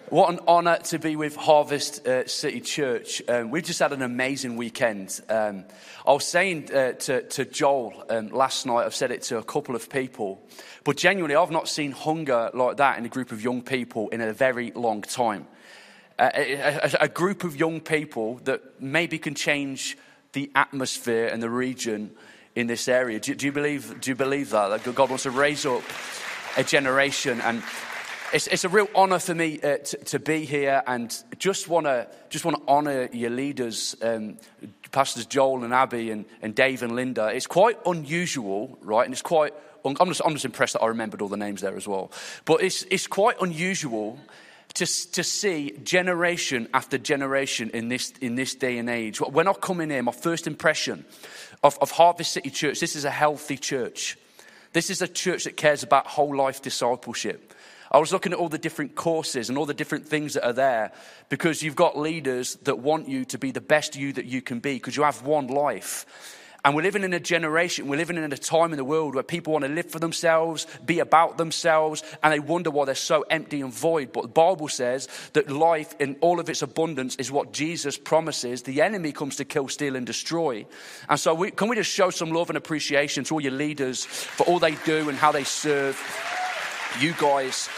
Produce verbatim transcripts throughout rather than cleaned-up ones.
What an honour to be with Harvest uh, City Church. Um, we've just had an amazing weekend. Um, I was saying uh, to, to Joel um, last night, I've said it to a couple of people, but genuinely I've not seen hunger like that in a group of young people in a very long time. Uh, a, a, a group of young people that maybe can change the atmosphere and the region in this area. Do, do you believe? Do you believe that? That God wants to raise up a generation? And It's, it's a real honour for me uh, to, to be here, and just want to just want to honour your leaders, um, Pastors Joel and Abby and, and Dave and Linda. It's quite unusual, right? And it's quite. Un- I'm just I'm just impressed that I remembered all the names there as well. But it's it's quite unusual to to see generation after generation in this in this day and age. When I come in here, my first impression of, of Harvest City Church. This is a healthy church. This is a church that cares about whole life discipleship. I was looking at all the different courses and all the different things that are there, because you've got leaders that want you to be the best you that you can be, because you have one life. And we're living in a generation, we're living in a time in the world where people want to live for themselves, be about themselves, and they wonder why they're so empty and void. But the Bible says that life in all of its abundance is what Jesus promises. The enemy comes to kill, steal, and destroy. And so we, can we just show some love and appreciation to all your leaders for all they do and how they serve you guys.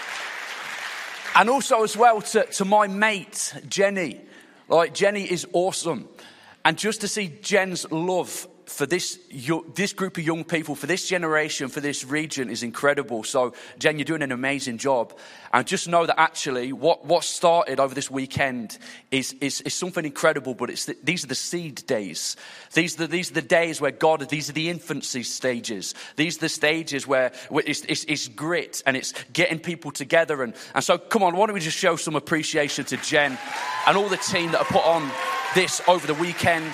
And also as well to, to my mate, Jenny. Like, Jenny is awesome. And just to see Jen's love for this this group of young people, for this generation, for this region is incredible. So, Jen, you're doing an amazing job. And just know that actually what, what started over this weekend is, is, is something incredible, but it's the, these are the seed days. These are the, these are the days where God, these are the infancy stages. These are the stages where, where it's, it's, it's grit and it's getting people together. And, and so, come on, why don't we just show some appreciation to Jen and all the team that have put on this over the weekend.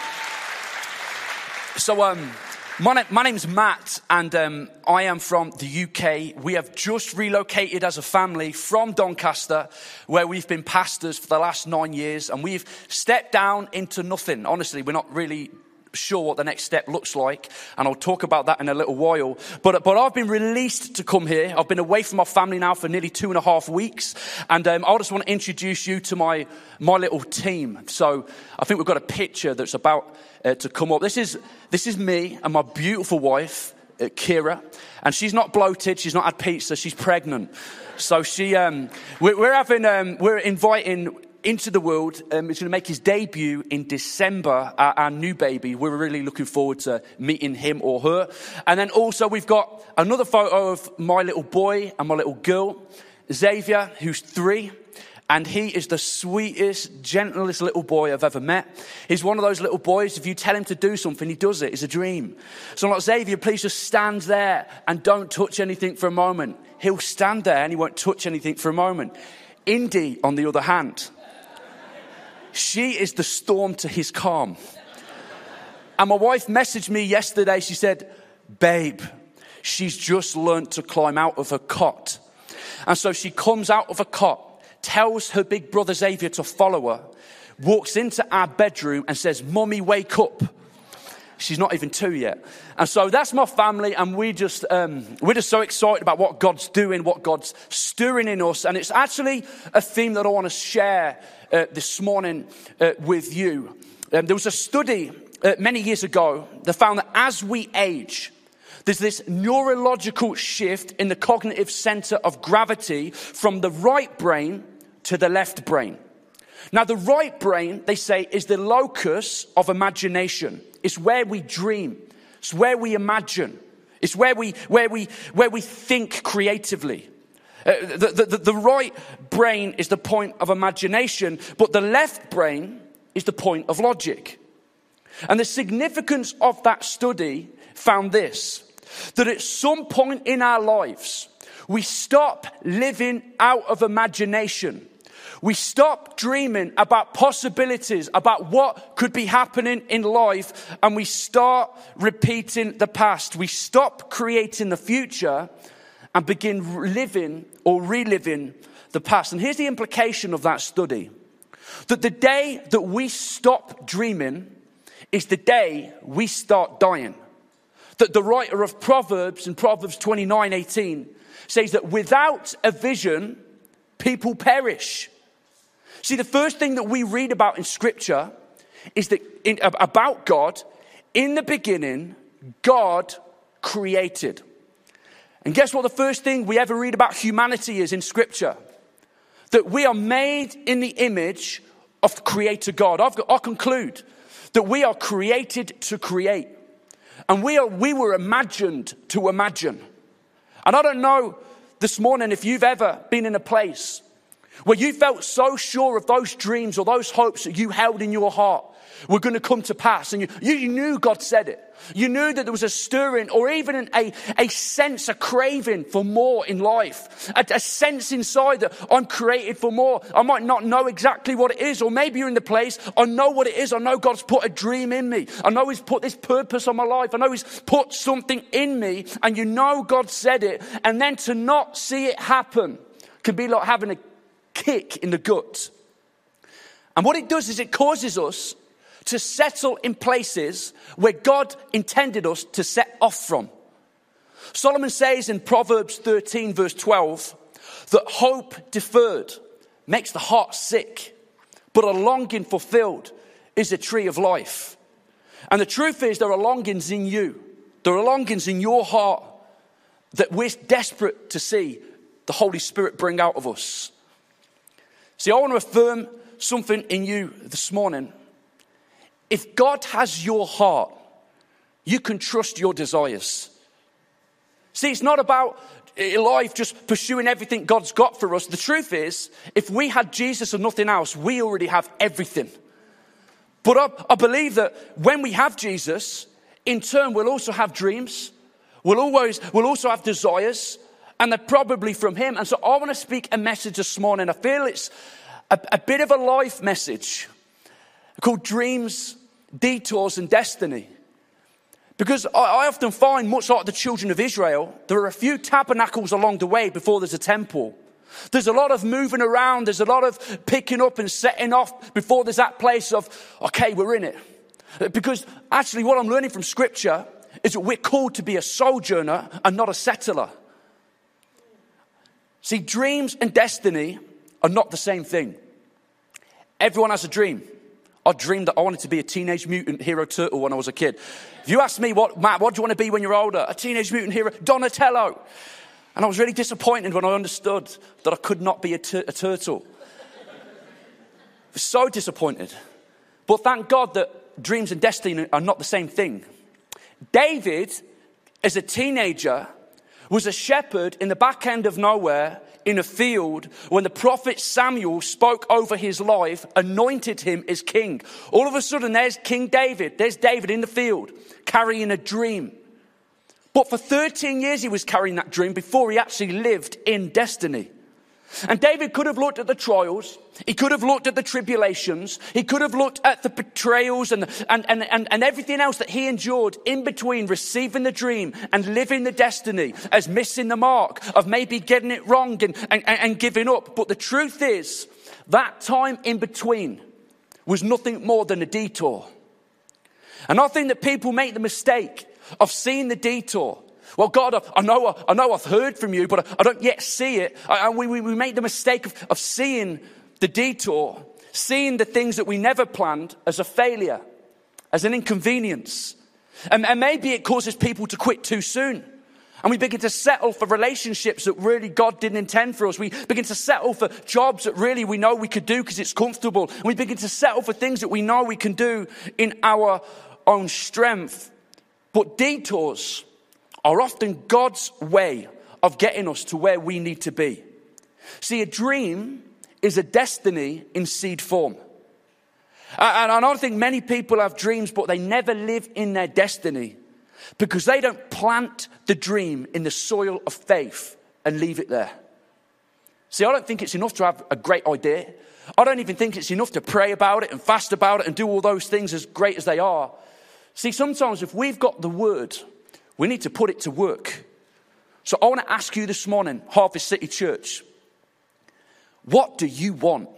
So, um, my, name, my name's Matt, and um, I am from the U K. We have just relocated as a family from Doncaster, where we've been pastors for the last nine years, and we've stepped down into nothing. Honestly, we're not really sure what the next step looks like, and I'll talk about that in a little while. But but I've been released to come here. I've been away from my family now for nearly two and a half weeks, and um, I just want to introduce you to my my little team. So I think we've got a picture that's about uh, to come up. This is this is me and my beautiful wife, uh, Kira, and she's not bloated. She's not had pizza. She's pregnant. So she um, we're, we're having um, we're inviting into the world. Um, he's going to make his debut in December, our, our new baby. We're really looking forward to meeting him or her. And then also we've got another photo of my little boy and my little girl, Xavier, who's three. And he is the sweetest, gentlest little boy I've ever met. He's one of those little boys, if you tell him to do something, he does it. It's a dream. So I'm like, Xavier, please just stand there and don't touch anything for a moment. He'll stand there and he won't touch anything for a moment. Indy, on the other hand, she is the storm to his calm. And my wife messaged me yesterday. She said, babe, she's just learnt to climb out of her cot. And so she comes out of her cot, tells her big brother Xavier to follow her, walks into our bedroom and says, Mommy, wake up. She's not even two yet. And so that's my family, and we just, um, we're just so excited about what God's doing, what God's stirring in us. And it's actually a theme that I want to share uh, this morning uh, with you. Um, there was a study uh, many years ago that found that as we age, there's this neurological shift in the cognitive center of gravity from the right brain to the left brain. Now, the right brain, they say, is the locus of imagination. It's where we dream. It's where we imagine. It's where we where we where we think creatively. Uh, the, the, the right brain is the point of imagination, but the left brain is the point of logic. And the significance of that study found this, that at some point in our lives, we stop living out of imagination. We stop dreaming about possibilities, about what could be happening in life, and we start repeating the past. We stop creating the future and begin living or reliving the past. And here's the implication of that study. That the day that we stop dreaming is the day we start dying. That the writer of Proverbs in Proverbs twenty-nine eighteen says that without a vision, people perish. See, the first thing that we read about in Scripture is that in, about God, in the beginning, God created. And guess what the first thing we ever read about humanity is in Scripture? That we are made in the image of the Creator God. I've got, I'll conclude that we are created to create. And we are we were imagined to imagine. And I don't know this morning if you've ever been in a place where you felt so sure of those dreams or those hopes that you held in your heart were going to come to pass. And you, you knew God said it. You knew that there was a stirring or even a, a sense, a craving for more in life. A, a sense inside that I'm created for more. I might not know exactly what it is. Or maybe you're in the place, I know what it is. I know God's put a dream in me. I know He's put this purpose on my life. I know He's put something in me. And you know God said it. And then to not see it happen can be like having a kick in the gut. And what it does is it causes us to settle in places where God intended us to set off from. Solomon says in Proverbs thirteen verse twelve that hope deferred makes the heart sick, but a longing fulfilled is a tree of life. And the truth is there are longings in you. There are longings in your heart that we're desperate to see the Holy Spirit bring out of us. See, I want to affirm something in you this morning. If God has your heart, you can trust your desires. See, it's not about life just pursuing everything God's got for us. The truth is, if we had Jesus and nothing else, we already have everything. But I, I believe that when we have Jesus, in turn, we'll also have dreams. We'll always, we'll also have desires, and they're probably from Him. And so I want to speak a message this morning. I feel it's a, a bit of a life message called Dreams, Detours and Destiny. Because I, I often find, much like the children of Israel, there are a few tabernacles along the way before there's a temple. There's a lot of moving around. There's a lot of picking up and setting off before there's that place of, okay, we're in it. Because actually what I'm learning from Scripture is that we're called to be a sojourner and not a settler. See, dreams and destiny are not the same thing. Everyone has a dream. I dreamed that I wanted to be a Teenage Mutant Hero Turtle when I was a kid. If you ask me, what, Matt, what do you want to be when you're older? A Teenage Mutant Hero, Donatello. And I was really disappointed when I understood that I could not be a, tur- a turtle. I was so disappointed. But thank God that dreams and destiny are not the same thing. David, as a teenager, was a shepherd in the back end of nowhere in a field when the prophet Samuel spoke over his life, anointed him as king. All of a sudden, there's King David. There's David in the field carrying a dream. But for thirteen years, he was carrying that dream before he actually lived in destiny. And David could have looked at the trials. He could have looked at the tribulations. He could have looked at the betrayals and, and, and, and, and everything else that he endured in between receiving the dream and living the destiny as missing the mark of maybe getting it wrong and, and, and giving up. But the truth is that time in between was nothing more than a detour. And I think that people make the mistake of seeing the detour. Well, God, I know, I know I've heard from you, but I don't yet see it. And we, we, we make the mistake of, of seeing the detour, seeing the things that we never planned as a failure, as an inconvenience. And, and maybe it causes people to quit too soon. And we begin to settle for relationships that really God didn't intend for us. We begin to settle for jobs that really we know we could do because it's comfortable. And we begin to settle for things that we know we can do in our own strength. But detours are often God's way of getting us to where we need to be. See, a dream is a destiny in seed form. And I don't think many people have dreams, but they never live in their destiny because they don't plant the dream in the soil of faith and leave it there. See, I don't think it's enough to have a great idea. I don't even think it's enough to pray about it and fast about it and do all those things as great as they are. See, sometimes if we've got the word, we need to put it to work. So I want to ask you this morning, Harvest City Church, what do you want?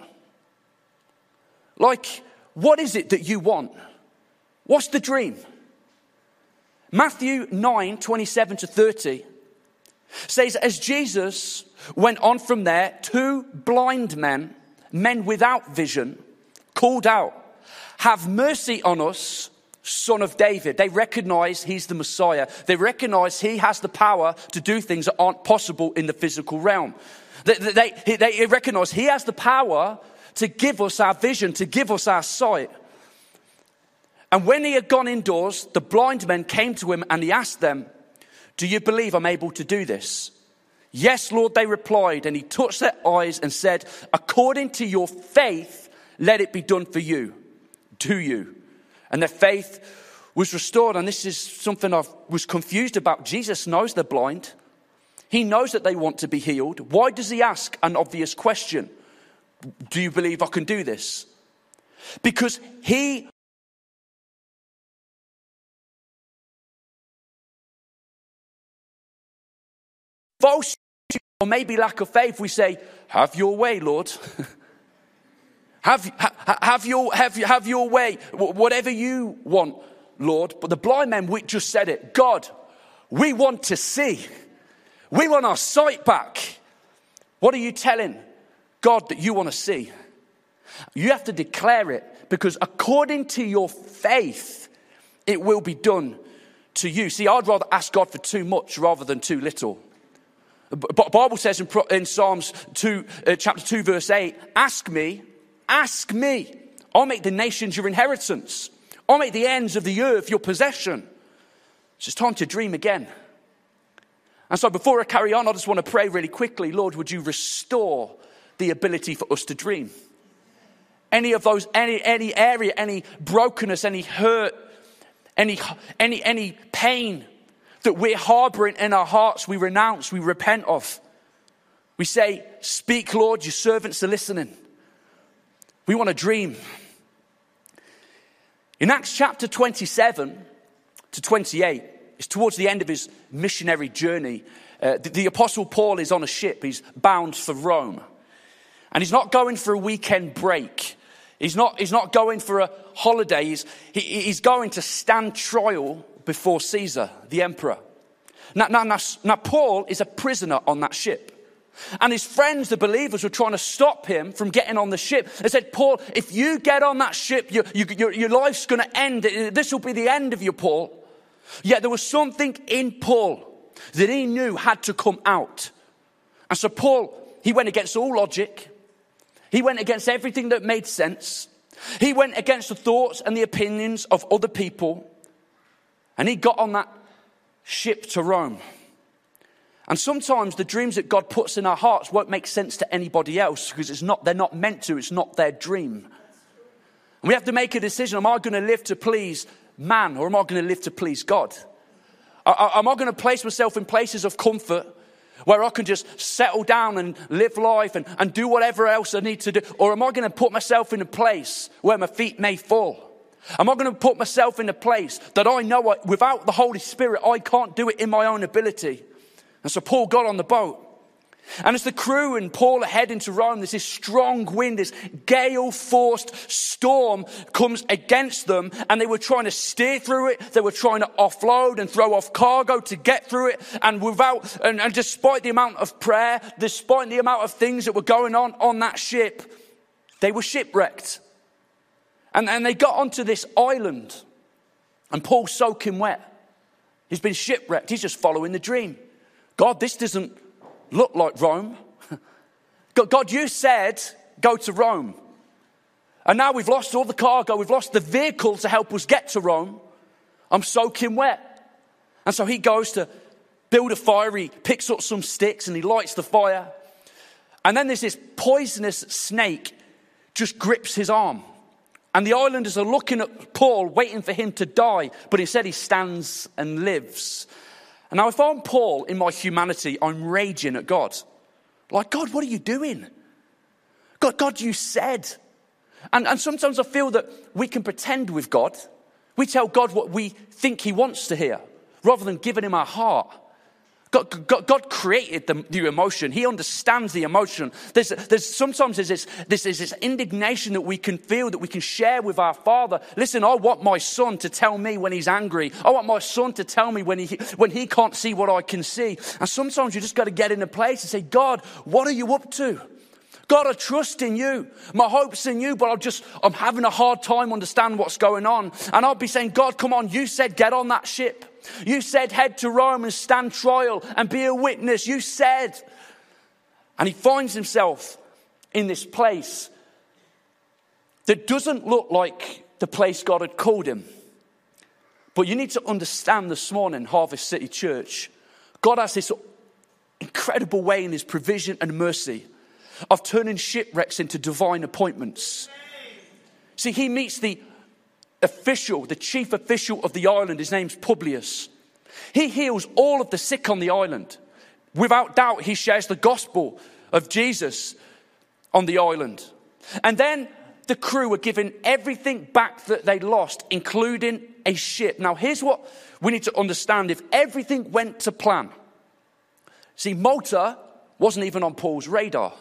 Like, what is it that you want? What's the dream? Matthew nine, twenty-seven to thirty It says, as Jesus went on from there, two blind men, men without vision, called out, have mercy on us, Son of David. They recognize he's the Messiah. They recognize he has the power to do things that aren't possible in the physical realm. They, they, they recognize he has the power to give us our vision, to give us our sight. And when he had gone indoors, the blind men came to him and he asked them, do you believe I'm able to do this? Yes, Lord, they replied. And he touched their eyes and said, according to your faith, let it be done for you. Do you? And their faith was restored. And this is something I was confused about. Jesus knows they're blind. He knows that they want to be healed. Why does he ask an obvious question? Do you believe I can do this? Because he false, or maybe lack of faith, we say, have your way, Lord. have, ha, have, your, have, have your way, whatever you want, Lord. But the blind men, we just said it. God, we want to see. We want our sight back. What are you telling God that you want to see? You have to declare it, because according to your faith, it will be done to you. See, I'd rather ask God for too much rather than too little. The Bible says in, in Psalms two, uh, chapter two, verse eight, ask me, ask me. I'll make the nations your inheritance. I'll make the ends of the earth your possession. It's just time to dream again. And so before I carry on, I just want to pray really quickly. Lord, would you restore the ability for us to dream? Any of those, any, any area, any brokenness, any hurt, any, any, any pain that we're harboring in our hearts, we renounce, we repent of. We say, speak, Lord, your servants are listening. We want to dream. In Acts chapter twenty-seven to twenty-eight, it's towards the end of his missionary journey. Uh, the, the Apostle Paul is on a ship. He's bound for Rome. And he's not going for a weekend break. He's not, he's not going for a holiday. He's, he, he's going to stand trial before Caesar, the emperor. Now, now, now, now, Paul is a prisoner on that ship. And his friends, the believers, were trying to stop him from getting on the ship. They said, Paul, if you get on that ship, you, you, your, your life's going to end. This will be the end of you, Paul. Yet there was something in Paul that he knew had to come out. And so Paul, he went against all logic. He went against everything that made sense. He went against the thoughts and the opinions of other people. And he got on that ship to Rome. And sometimes the dreams that God puts in our hearts won't make sense to anybody else, because it's not, they're not meant to. It's not their dream. And we have to make a decision. Am I going to live to please man, or am I going to live to please God? Am I going to place myself in places of comfort where I can just settle down and live life and, and do whatever else I need to do? Or am I going to put myself in a place where my feet may fall? Am I going to put myself in a place that I know I, without the Holy Spirit, I can't do it in my own ability? And so Paul got on the boat. And as the crew and Paul are heading to Rome, there's this strong wind, this gale-forced storm comes against them. And they were trying to steer through it. They were trying to offload and throw off cargo to get through it. And without, and, and despite the amount of prayer, despite the amount of things that were going on on that ship, they were shipwrecked. And, and they got onto this island. And Paul's soaking wet. He's been shipwrecked. He's just following the dream. God, this doesn't look like Rome. God, you said, go to Rome. And now we've lost all the cargo. We've lost the vehicle to help us get to Rome. I'm soaking wet. And so he goes to build a fire. He picks up some sticks and he lights the fire. And then there's this poisonous snake just grips his arm. And the islanders are looking at Paul, waiting for him to die. But instead he stands and lives. And now if I'm Paul in my humanity, I'm raging at God. Like, God, what are you doing? God, God, you said. And, and sometimes I feel that we can pretend with God. We tell God what we think he wants to hear, rather than giving him our heart. God, God, God created the, the emotion. He understands the emotion. There's, there's sometimes there's this, this, there's this indignation that we can feel, that we can share with our Father. Listen, I want my son to tell me when he's angry. I want my son to tell me when he, when he can't see what I can see. And sometimes you just got to get in a place and say, God, what are you up to? God, I trust in you. My hope's in you, but I'm just, I'm having a hard time understanding what's going on. And I'll be saying, God, come on, you said get on that ship. You said head to Rome and stand trial and be a witness. You said. And he finds himself in this place that doesn't look like the place God had called him. But you need to understand this morning, Harvest City Church, God has this incredible way in his provision and mercy of turning shipwrecks into divine appointments. See, he meets the official, the chief official of the island. His name's Publius. He heals all of the sick on the island. Without doubt, he shares the gospel of Jesus on the island. And then the crew are given everything back that they lost, including a ship. Now, here's what we need to understand. If everything went to plan. See, Malta wasn't even on Paul's radar.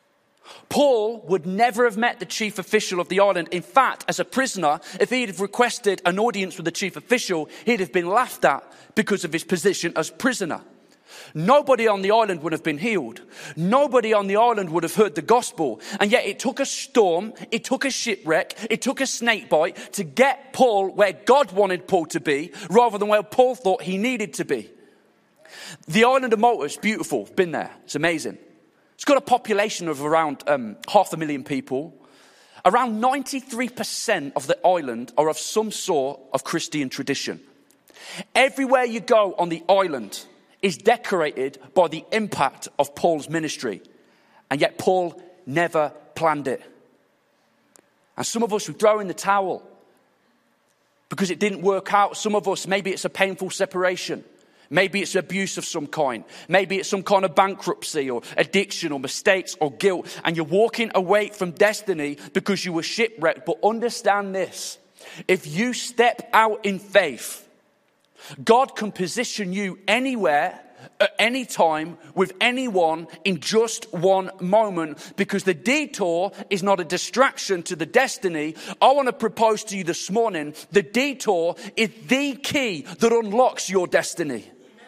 Paul would never have met the chief official of the island. In fact, as a prisoner, if he'd have requested an audience with the chief official, he'd have been laughed at because of his position as prisoner. Nobody on the island would have been healed. Nobody on the island would have heard the gospel. And yet it took a storm, it took a shipwreck, it took a snake bite to get Paul where God wanted Paul to be, rather than where Paul thought he needed to be. The island of Malta is beautiful. Been there. It's amazing. It's got a population of around um, half a million people. Around ninety-three percent of the island are of some sort of Christian tradition. Everywhere you go on the island is decorated by the impact of Paul's ministry. And yet Paul never planned it. And some of us would throw in the towel because it didn't work out. Some of us, maybe it's a painful separation. Maybe it's abuse of some kind. Maybe it's some kind of bankruptcy or addiction or mistakes or guilt. And you're walking away from destiny because you were shipwrecked. But understand this. If you step out in faith, God can position you anywhere, at any time, with anyone in just one moment, because the detour is not a distraction to the destiny. I want to propose to you this morning, the detour is the key that unlocks your destiny.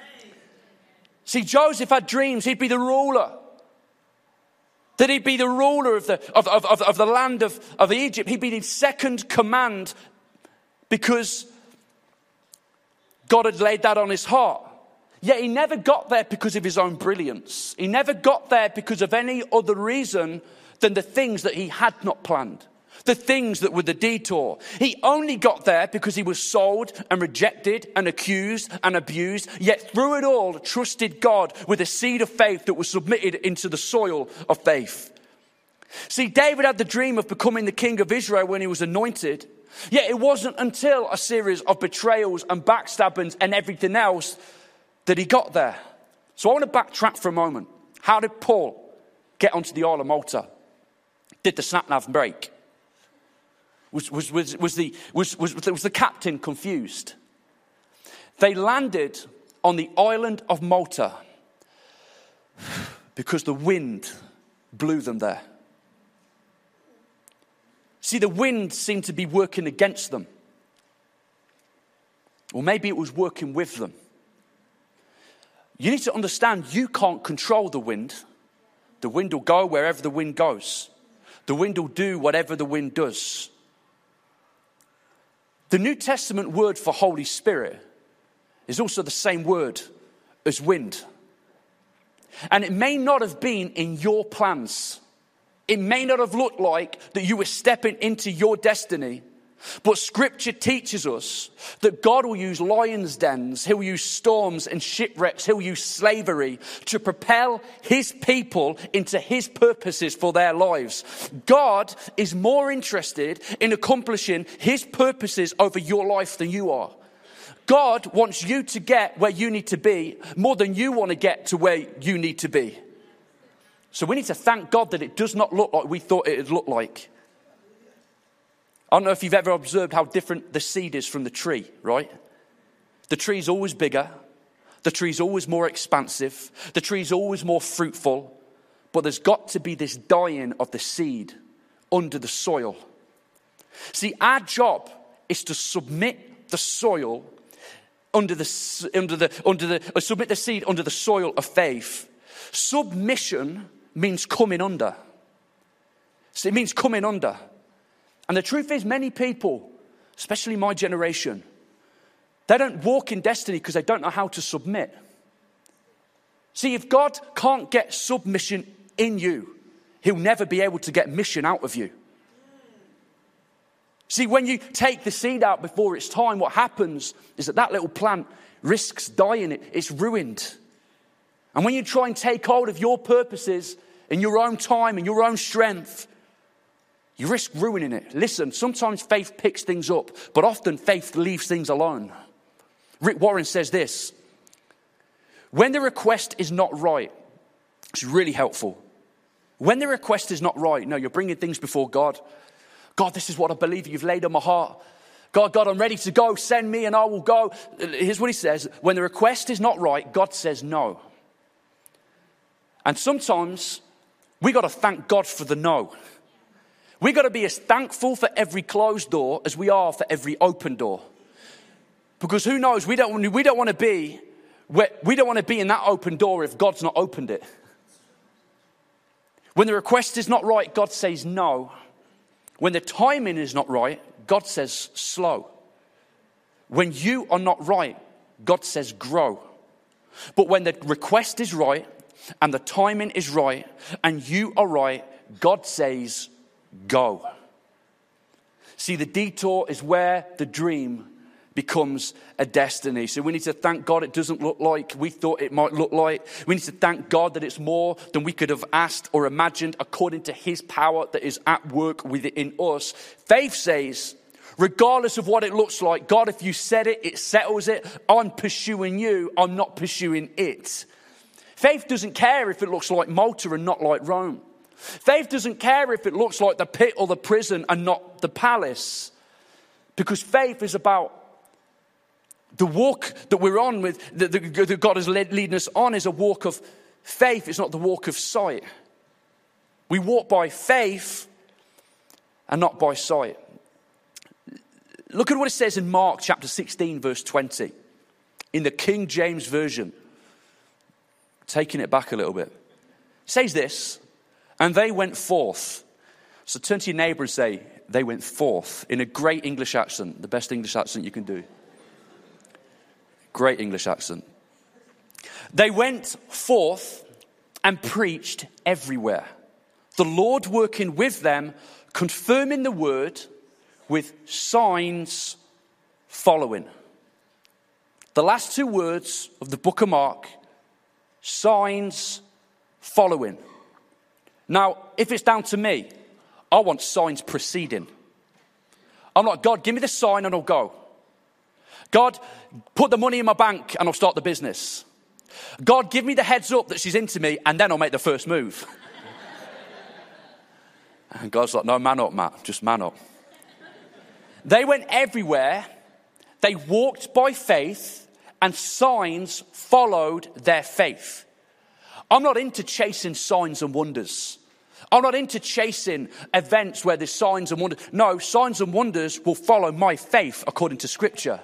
See, Joseph had dreams. He'd be the ruler. That he'd be the ruler of the, of, of, of, of the land of, of Egypt. He'd be in second command because God had laid that on his heart. Yet he never got there because of his own brilliance. He never got there because of any other reason than the things that he had not planned. The things that were the detour. He only got there because he was sold and rejected and accused and abused. Yet through it all, trusted God with a seed of faith that was submitted into the soil of faith. See, David had the dream of becoming the king of Israel when he was anointed. Yet it wasn't until a series of betrayals and backstabbings and everything else that he got there. So I want to backtrack for a moment. How did Paul get onto the Isle of Malta? Did the sat-nav break? Was, was, was, was, the, was, was, was the captain confused? They landed on the island of Malta because the wind blew them there. See, the wind seemed to be working against them. Or maybe it was working with them. You need to understand, you can't control the wind. The wind will go wherever the wind goes. The wind will do whatever the wind does. The New Testament word for Holy Spirit is also the same word as wind. And it may not have been in your plans. It may not have looked like that you were stepping into your destiny. But scripture teaches us that God will use lions' dens, he'll use storms and shipwrecks, he'll use slavery to propel his people into his purposes for their lives. God is more interested in accomplishing his purposes over your life than you are. God wants you to get where you need to be more than you want to get to where you need to be. So we need to thank God that it does not look like we thought it would look like. I don't know if you've ever observed how different the seed is from the tree, right? The tree's always bigger. The tree's always more expansive. The tree's always more fruitful. But there's got to be this dying of the seed under the soil. See, our job is to submit the soil under the, under the, under the, uh, submit the seed under the soil of faith. Submission means coming under. So it means coming under. And the truth is, many people, especially my generation, they don't walk in destiny because they don't know how to submit. See, if God can't get submission in you, he'll never be able to get mission out of you. See, when you take the seed out before it's time, what happens is that that little plant risks dying. It, it's ruined. And when you try and take hold of your purposes in your own time and your own strength, you risk ruining it. Listen, sometimes faith picks things up, but often faith leaves things alone. Rick Warren says this: when the request is not right, it's really helpful. When the request is not right, no, you're bringing things before God. God, this is what I believe you've laid on my heart. God, God, I'm ready to go. Send me and I will go. Here's what he says. When the request is not right, God says no. And sometimes we got to thank God for the no. We got to be as thankful for every closed door as we are for every open door. Because who knows, we don't, we don't want to be we don't want to be in that open door if God's not opened it. When the request is not right, God says no. When the timing is not right, God says slow. When you are not right, God says grow. But when the request is right and the timing is right and you are right, God says go. See, the detour is where the dream becomes a destiny. So we need to thank God it doesn't look like we thought it might look like. We need to thank God that it's more than we could have asked or imagined according to his power that is at work within us. Faith says, regardless of what it looks like, God, if you said it, it settles it. I'm pursuing you. I'm not pursuing it. Faith doesn't care if it looks like Malta and not like Rome. Faith doesn't care if it looks like the pit or the prison and not the palace. Because faith is about the walk that we're on with, that, that God is led, leading us on, is a walk of faith. It's not the walk of sight. We walk by faith and not by sight. Look at what it says in Mark chapter sixteen, verse twenty. In the King James Version. Taking it back a little bit. It says this, and they went forth. So turn to your neighbor and say, they went forth, in a great English accent, the best English accent you can do. Great English accent. They went forth and preached everywhere, the Lord working with them, confirming the word with signs following. The last two words of the book of Mark, signs following. Now, if it's down to me, I want signs preceding. I'm like, God, give me the sign and I'll go. God, put the money in my bank and I'll start the business. God, give me the heads up that she's into me and then I'll make the first move. And God's like, no, man up, Matt. Just man up. They went everywhere. They walked by faith and signs followed their faith. I'm not into chasing signs and wonders. I'm not into chasing events where there's signs and wonders. No, signs and wonders will follow my faith according to Scripture.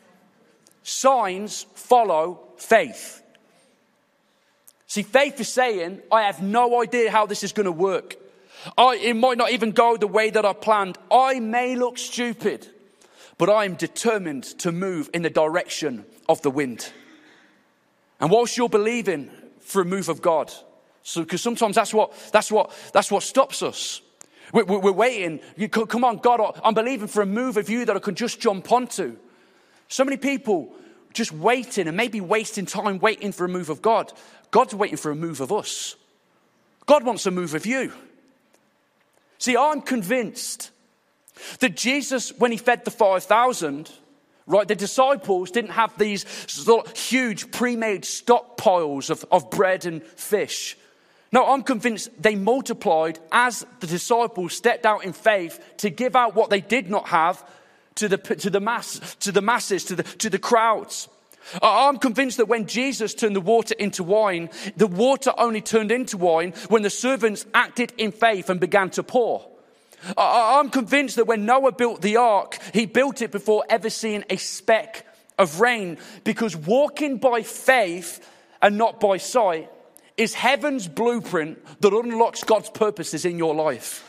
Signs follow faith. See, faith is saying, I have no idea how this is going to work. I, it might not even go the way that I planned. I may look stupid, but I am determined to move in the direction of the wind. And whilst you're believing for a move of God, so because sometimes that's what that's what that's what stops us. We're, we're waiting. You, come on, God, I'm believing for a move of you that I can just jump onto. So many people just waiting and maybe wasting time waiting for a move of God. God's waiting for a move of us. God wants a move of you. See, I'm convinced that Jesus, when he fed the five thousand, right, the disciples didn't have these sort of huge pre-made stockpiles of, of bread and fish. No, I'm convinced they multiplied as the disciples stepped out in faith to give out what they did not have to the to the mass to the masses to the to the crowds. I'm convinced that when Jesus turned the water into wine, the water only turned into wine when the servants acted in faith and began to pour. I'm convinced that when Noah built the ark, he built it before ever seeing a speck of rain, because walking by faith and not by sight is heaven's blueprint that unlocks God's purposes in your life.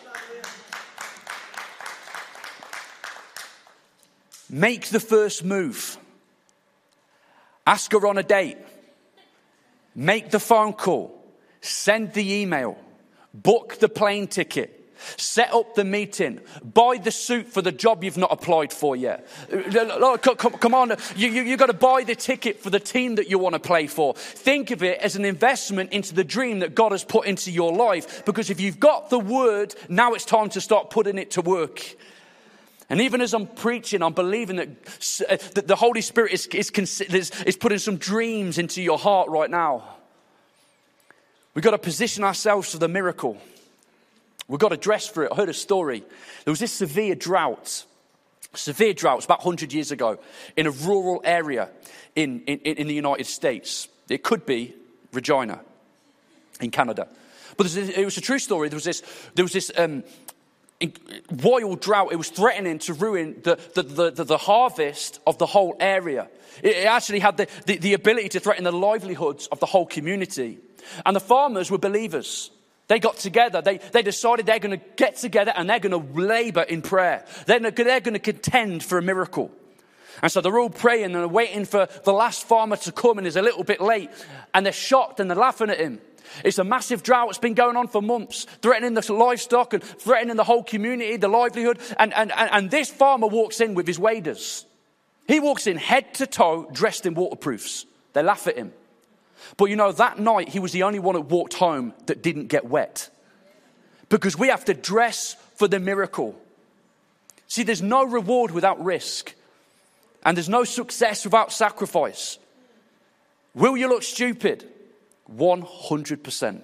Make the first move. Ask her on a date. Make the phone call. Send the email. Book the plane ticket. Set up the meeting. Buy the suit for the job you've not applied for yet. Come on, you, you, you've got to buy the ticket for the team that you want to play for. Think of it as an investment into the dream that God has put into your life. Because if you've got the word, now it's time to start putting it to work. And even as I'm preaching, I'm believing that, uh, that the Holy Spirit is, is, is, is putting some dreams into your heart right now. We've got to position ourselves for the miracle. We've got to dress for it. I heard a story. There was this severe drought. Severe drought. It was about one hundred years ago in a rural area in, in, in the United States. It could be Regina in Canada. But it was a true story. There was this... There was this um, wild drought. It was threatening to ruin the, the, the, the, the harvest of the whole area. It, it actually had the, the, the ability to threaten the livelihoods of the whole community. And the farmers were believers. They got together. They, they decided they're going to get together and they're going to labor in prayer. They're, they're going to contend for a miracle. And so they're all praying and they're waiting for the last farmer to come, and he's a little bit late. And they're shocked and they're laughing at him. It's a massive drought. It's been going on for months, threatening the livestock and threatening the whole community, the livelihood. And, and, and, and this farmer walks in with his waders. He walks in head to toe, dressed in waterproofs. They laugh at him. But you know, that night he was the only one that walked home that didn't get wet. Because we have to dress for the miracle. See, there's no reward without risk. And there's no success without sacrifice. Will you look stupid? one hundred percent.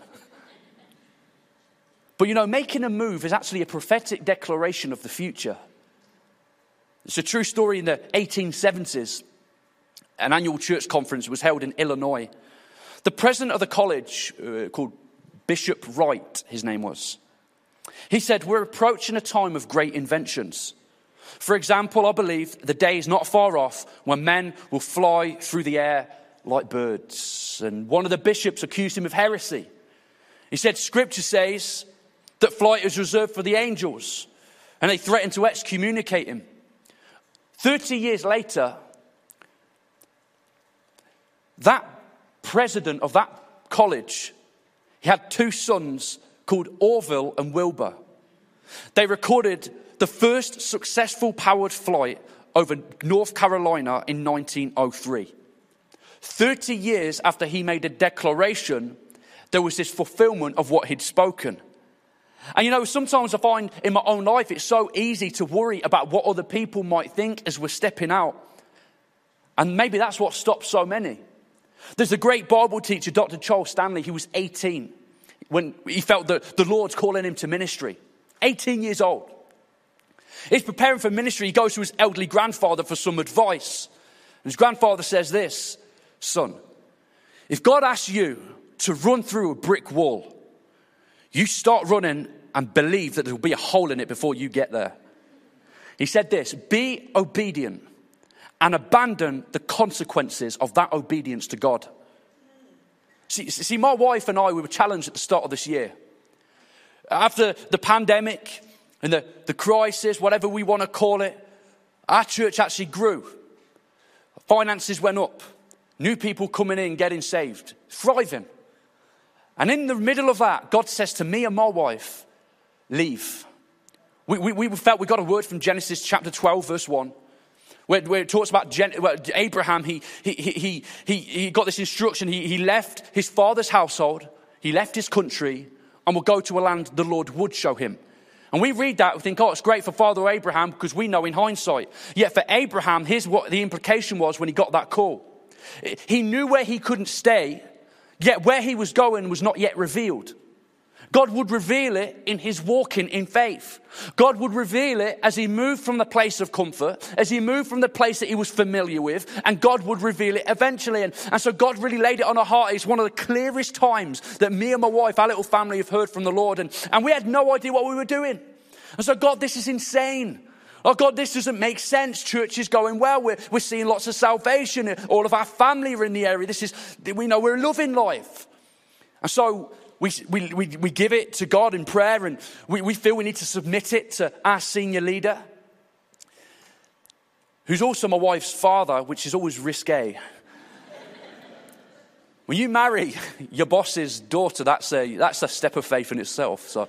But you know, making a move is actually a prophetic declaration of the future. It's a true story. In the eighteen seventies, an annual church conference was held in Illinois. The president of the college, uh, called Bishop Wright, his name was, he said, we're approaching a time of great inventions. For example, I believe the day is not far off when men will fly through the air like birds. And one of the bishops accused him of heresy. He said, Scripture says that flight is reserved for the angels, and they threatened to excommunicate him. Thirty years later, that president of that college, he had two sons called Orville and Wilbur. They recorded the first successful powered flight over North Carolina in nineteen oh three. thirty years after he made a declaration, there was this fulfillment of what he'd spoken. And you know, sometimes I find in my own life, it's so easy to worry about what other people might think as we're stepping out. And maybe that's what stops so many. There's a great Bible teacher, Doctor Charles Stanley. He was eighteen when he felt that the Lord's calling him to ministry. eighteen years old. He's preparing for ministry. He goes to his elderly grandfather for some advice. And his grandfather says this, son, if God asks you to run through a brick wall, you start running and believe that there will be a hole in it before you get there. He said this, be obedient and abandon the consequences of that obedience to God. See, see, my wife and I, we were challenged at the start of this year. After the pandemic and the, the crisis, whatever we want to call it, our church actually grew. Finances went up. New people coming in, getting saved, thriving. And in the middle of that, God says to me and my wife, leave. We, we, we felt we got a word from Genesis chapter twelve, verse one. Where, where it talks about Gen, well, Abraham, he, he, he, he, he got this instruction. He, he left his father's household. He left his country and will go to a land the Lord would show him. And we read that and think, oh, it's great for Father Abraham because we know in hindsight. Yet for Abraham, here's what the implication was when he got that call. He knew where he couldn't stay, yet where he was going was not yet revealed. God would reveal it in his walking in faith. God would reveal it as he moved from the place of comfort, as he moved from the place that he was familiar with, and God would reveal it eventually. And, and so God really laid it on our heart. It's one of the clearest times that me and my wife, our little family, have heard from the Lord. And, and we had no idea what we were doing. And so, God, this is insane. Oh, God, this doesn't make sense. Church is going well. We're, we're seeing lots of salvation. All of our family are in the area. This is, we know we're loving life. And so we, we, we, we give it to God in prayer, and we, we feel we need to submit it to our senior leader, who's also my wife's father, which is always risque. When you marry your boss's daughter, that's a, that's a step of faith in itself. So,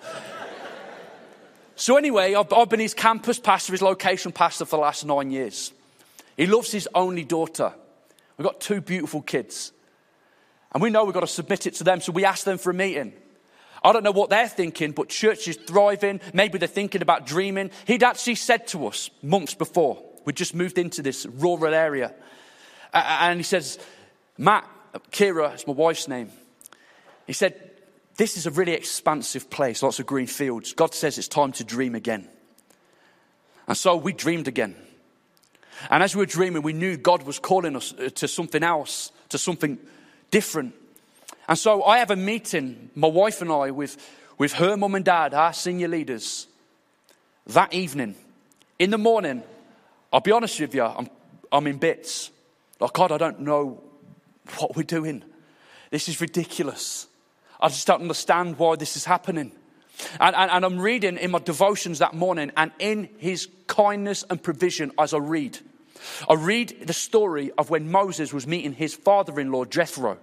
so anyway, I've, I've been his campus pastor, his location pastor for the last nine years. He loves his only daughter. We've got two beautiful kids. And we know we've got to submit it to them, so we ask them for a meeting. I don't know what they're thinking, but church is thriving. Maybe they're thinking about dreaming. He'd actually said to us months before, we just moved into this rural area. And he says, Matt, Kira, it's my wife's name. He said, this is a really expansive place, lots of green fields. God says it's time to dream again. And so we dreamed again. And as we were dreaming, we knew God was calling us to something else, to something different. And so I have a meeting, my wife and I, with, with her mum and dad, our senior leaders, that evening. In the morning, I'll be honest with you, I'm, I'm in bits. Like, God, I don't know what we're doing. This is ridiculous. I just don't understand why this is happening. And, and, and I'm reading in my devotions that morning, and in his kindness and provision as I read, I read the story of when Moses was meeting his father-in-law, Jethro.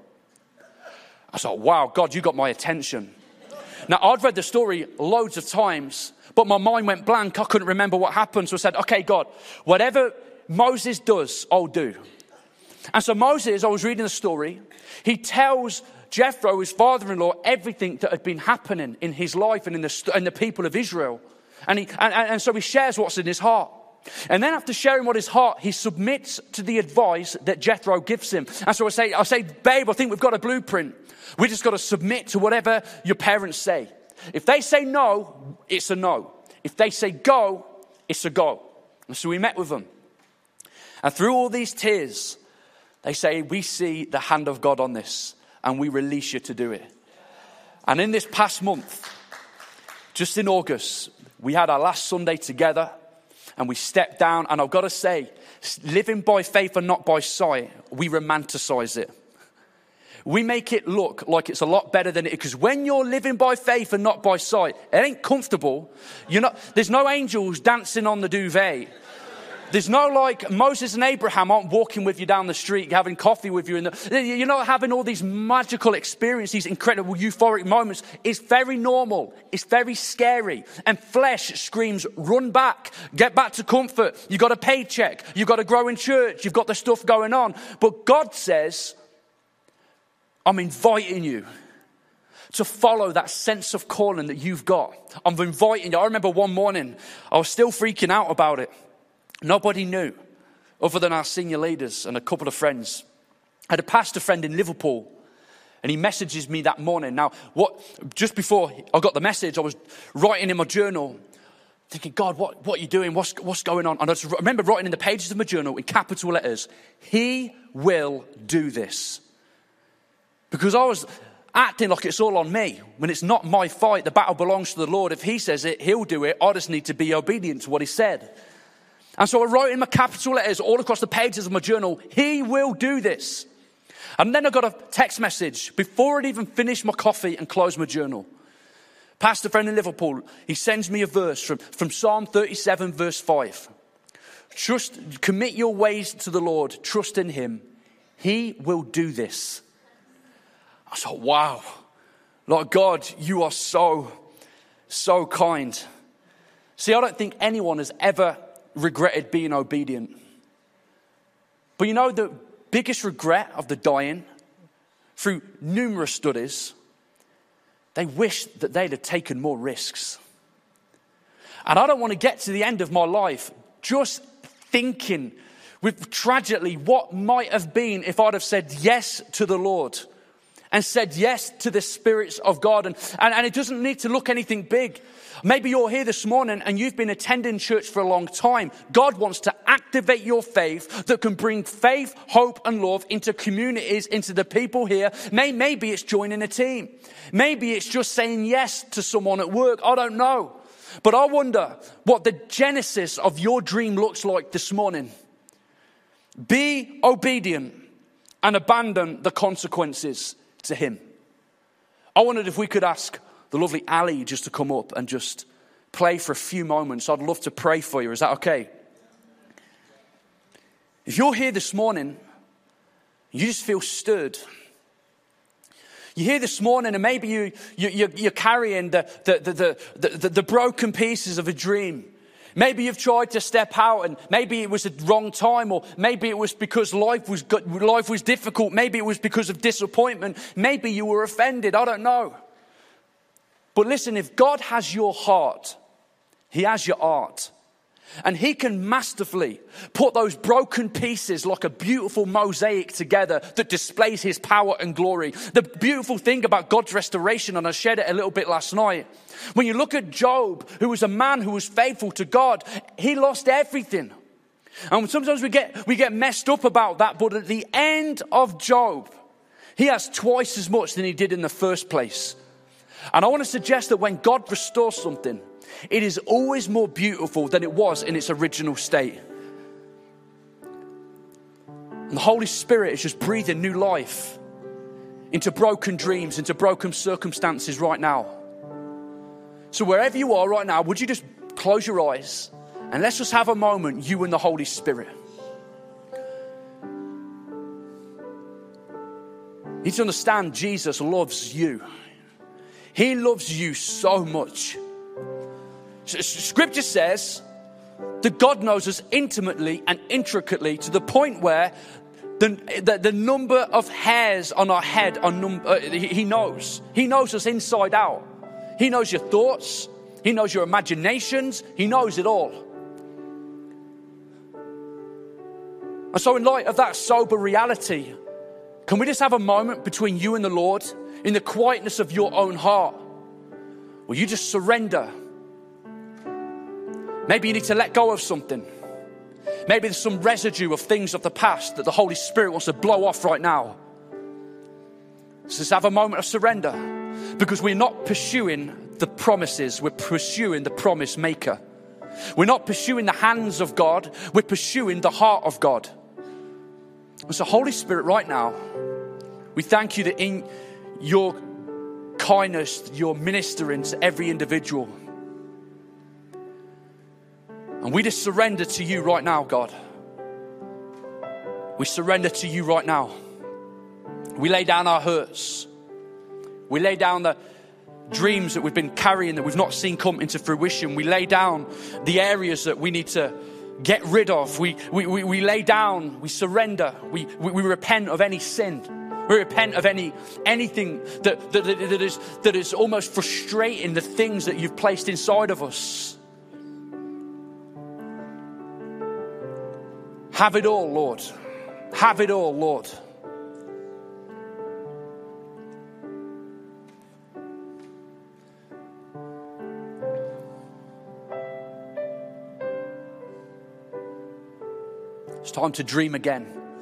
I thought, wow, God, you got my attention. Now, I'd read the story loads of times, but my mind went blank. I couldn't remember what happened. So I said, okay, God, whatever Moses does, I'll do. And so Moses, I was reading the story. He tells Jethro, his father-in-law, everything that had been happening in his life and in the, in the people of Israel. And, he, and, and so he shares what's in his heart. And then after sharing what his heart, he submits to the advice that Jethro gives him. And so I say, I say, babe, I think we've got a blueprint. We just got to submit to whatever your parents say. If they say no, it's a no. If they say go, it's a go. And so we met with them. And through all these tears, they say, we see the hand of God on this, and we release you to do it. And in this past month, just in August, we had our last Sunday together. And we stepped down, and I've got to say, living by faith and not by sight, we romanticize it. We make it look like it's a lot better than it is. Because when you're living by faith and not by sight, it ain't comfortable. You're not, there's no angels dancing on the duvet. There's no like Moses and Abraham aren't walking with you down the street, having coffee with you. In the, you're not having all these magical experiences, these incredible euphoric moments. It's very normal. It's very scary. And flesh screams, run back, get back to comfort. You've got a paycheck. You've got to grow in church. You've got the stuff going on. But God says, I'm inviting you to follow that sense of calling that you've got. I'm inviting you. I remember one morning, I was still freaking out about it. Nobody knew other than our senior leaders and a couple of friends. I had a pastor friend in Liverpool, and he messages me that morning. Now, what? Just before I got the message, I was writing in my journal, thinking, God, what, what are you doing? What's, what's going on? And I just remember writing in the pages of my journal in capital letters, He will do this. Because I was acting like it's all on me when it's not my fight. The battle belongs to the Lord. If He says it, He'll do it. I just need to be obedient to what He said. And so I wrote in my capital letters all across the pages of my journal, He will do this. And then I got a text message before I'd even finished my coffee and closed my journal. Pastor friend in Liverpool, he sends me a verse from, from Psalm thirty-seven, verse five. Trust, commit your ways to the Lord, trust in Him. He will do this. I thought, wow, Lord God, you are so, so kind. See, I don't think anyone has ever regretted being obedient. But you know the biggest regret of the dying, through numerous studies, they wish that they'd have taken more risks. And I don't want to get to the end of my life just thinking with tragically what might have been if I'd have said yes to the Lord and said yes to the Spirit of God. And, and, and it doesn't need to look anything big. Maybe you're here this morning and you've been attending church for a long time. God wants to activate your faith that can bring faith, hope, and love into communities, into the people here. Maybe it's joining a team. Maybe it's just saying yes to someone at work. I don't know. But I wonder what the genesis of your dream looks like this morning. Be obedient and abandon the consequences to him. I wondered if we could ask the lovely Ali just to come up and just play for a few moments. I'd love to pray for you. Is that okay? If you're here this morning, you just feel stirred. You're here this morning and maybe you, you, you're, you're carrying the, the, the, the, the, the broken pieces of a dream. Maybe you've tried to step out and maybe it was the wrong time, or maybe it was because life was good, life was difficult. Maybe it was because of disappointment. Maybe you were offended. I don't know. But listen, if God has your heart, he has your art. And he can masterfully put those broken pieces like a beautiful mosaic together that displays his power and glory. The beautiful thing about God's restoration, and I shared it a little bit last night, when you look at Job, who was a man who was faithful to God, he lost everything. And sometimes we get, we get messed up about that, but at the end of Job, he has twice as much than he did in the first place. And I want to suggest that when God restores something, it is always more beautiful than it was in its original state. And the Holy Spirit is just breathing new life into broken dreams, into broken circumstances right now. So wherever you are right now, would you just close your eyes and let's just have a moment, you and the Holy Spirit. You need to understand Jesus loves you. He loves you so much. Scripture says that God knows us intimately and intricately to the point where the, the, the number of hairs on our head are num- uh, he knows. He knows us inside out. He knows your thoughts. He knows your imaginations. He knows it all. And so in light of that sober reality, can we just have a moment between you and the Lord in the quietness of your own heart? Will you just surrender? Maybe you need to let go of something. Maybe there's some residue of things of the past that the Holy Spirit wants to blow off right now. So let's have a moment of surrender, because we're not pursuing the promises, we're pursuing the promise maker. We're not pursuing the hands of God, we're pursuing the heart of God. And so Holy Spirit, right now, we thank you that in your kindness, you're ministering to every individual. And we just surrender to you right now, God. We surrender to you right now. We lay down our hurts. We lay down the dreams that we've been carrying that we've not seen come into fruition. We lay down the areas that we need to get rid of. We, we, we, we lay down, we surrender. We, we, we repent of any sin. We repent of any anything that, that, that, that, is, that is almost frustrating the things that you've placed inside of us. Have it all, Lord. Have it all, Lord. It's time to dream again.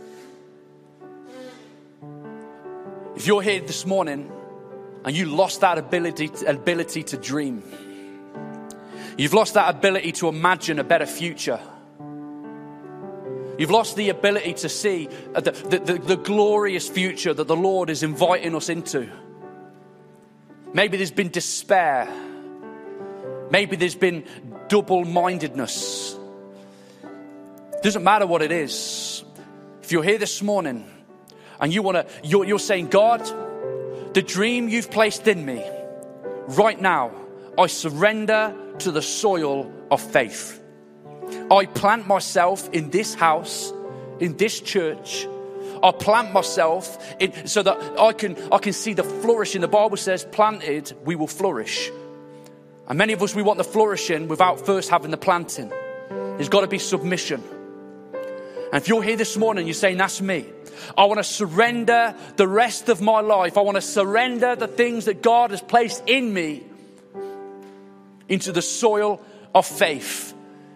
If you're here this morning and you lost that ability, ability to dream, you've lost that ability to imagine a better future. You've lost the ability to see the, the, the, the glorious future that the Lord is inviting us into. Maybe there's been despair. Maybe there's been double-mindedness. Doesn't matter what it is. If you're here this morning and you want to, you're, you're saying, God, the dream you've placed in me, right now, I surrender to the soil of faith. I plant myself in this house, in this church. I plant myself in, so that I can, I can see the flourishing. The Bible says, planted, we will flourish. And many of us, we want the flourishing without first having the planting. There's got to be submission. And if you're here this morning, you're saying, that's me. I want to surrender the rest of my life. I want to surrender the things that God has placed in me into the soil of faith.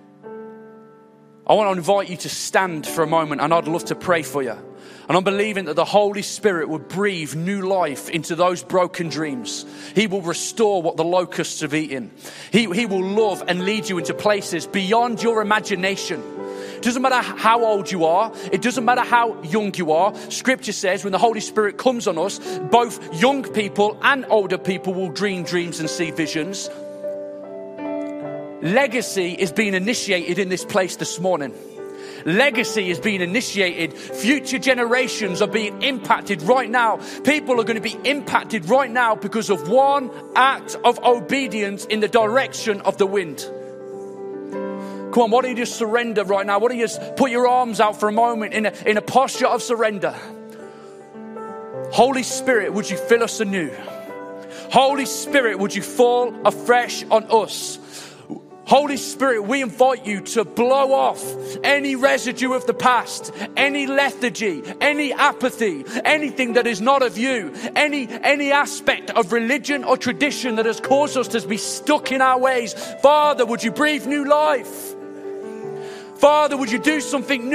I want to invite you to stand for a moment, and I'd love to pray for you. And I'm believing that the Holy Spirit will breathe new life into those broken dreams. He will restore what the locusts have eaten. He, he will love and lead you into places beyond your imagination. It doesn't matter how old you are. It doesn't matter how young you are. Scripture says when the Holy Spirit comes on us, both young people and older people will dream dreams and see visions. Legacy is being initiated in this place this morning. Legacy is being initiated. Future generations are being impacted right now. People are going to be impacted right now because of one act of obedience in the direction of the wind. Come on, why don't you just surrender right now? Why don't you just put your arms out for a moment in a, in a posture of surrender? Holy Spirit, would you fill us anew? Holy Spirit, would you fall afresh on us? Holy Spirit, we invite you to blow off any residue of the past, any lethargy, any apathy, anything that is not of you, any, any aspect of religion or tradition that has caused us to be stuck in our ways. Father, would you breathe new life? Father, would you do something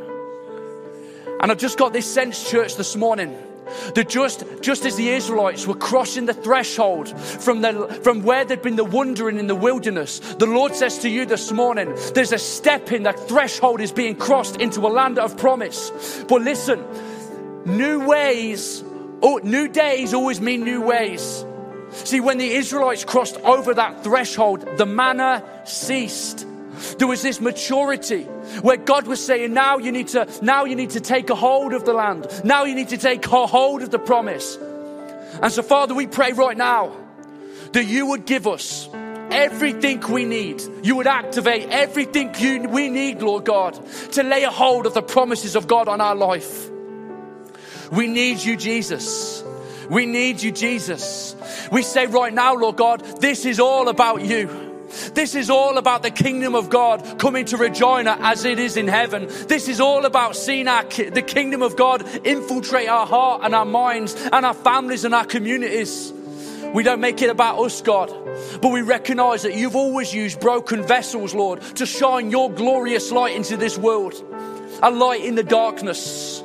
new? And I've just got this sense, church, this morning, that just, just as the Israelites were crossing the threshold from, the, from where they'd been the wandering in the wilderness, the Lord says to you this morning, there's a step in, that threshold is being crossed into a land of promise. But listen, new ways, oh, new days always mean new ways. See, when the Israelites crossed over that threshold, the manna ceased. There was this maturity where God was saying, now you need to, now you need to take a hold of the land. Now you need to take a hold of the promise. And so, Father, we pray right now that you would give us everything we need. You would activate everything you, we need, Lord God, to lay a hold of the promises of God on our life. We need you, Jesus. We need you, Jesus. We say right now, Lord God, this is all about you. This is all about the kingdom of God coming to Regina as it is in heaven. This is all about seeing our ki- the kingdom of God infiltrate our heart and our minds and our families and our communities. We don't make it about us, God, but we recognize that you've always used broken vessels, Lord, to shine your glorious light into this world, a light in the darkness.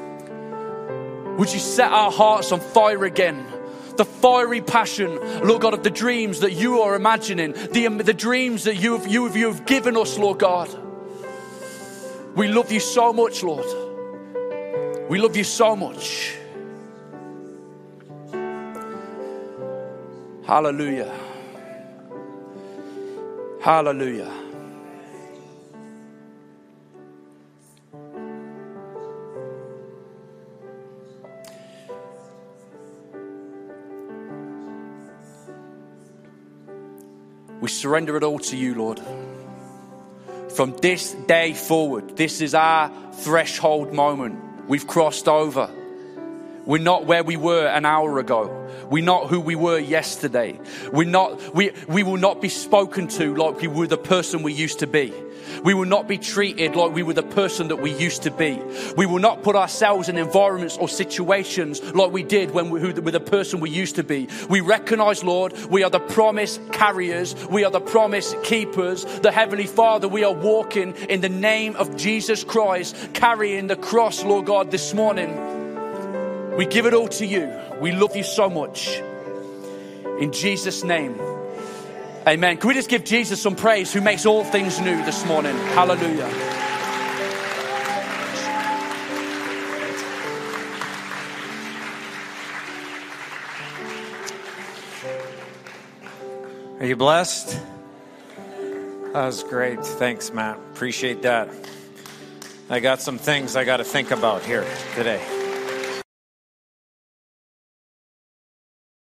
Would you set our hearts on fire again? The fiery passion, Lord God, of the dreams that you are imagining, the, the dreams that you have, you, have, you have given us, Lord God. We love you so much, Lord. We love you so much. Hallelujah. Hallelujah. We surrender it all to you, Lord. From this day forward, this is our threshold moment. We've crossed over. We're not where we were an hour ago. We're not who we were yesterday. We're not, we, we will not be spoken to like we were the person we used to be. We will not be treated like we were the person that we used to be. We will not put ourselves in environments or situations like we did when we were the person we used to be. We recognize, Lord, we are the promise carriers. We are the promise keepers. The Heavenly Father, we are walking in the name of Jesus Christ, carrying the cross, Lord God, this morning. We give it all to you. We love you so much. In Jesus' name. Amen. Can we just give Jesus some praise who makes all things new this morning? Hallelujah. Are you blessed? That was great. Thanks, Matt. Appreciate that. I got some things I got to think about here today.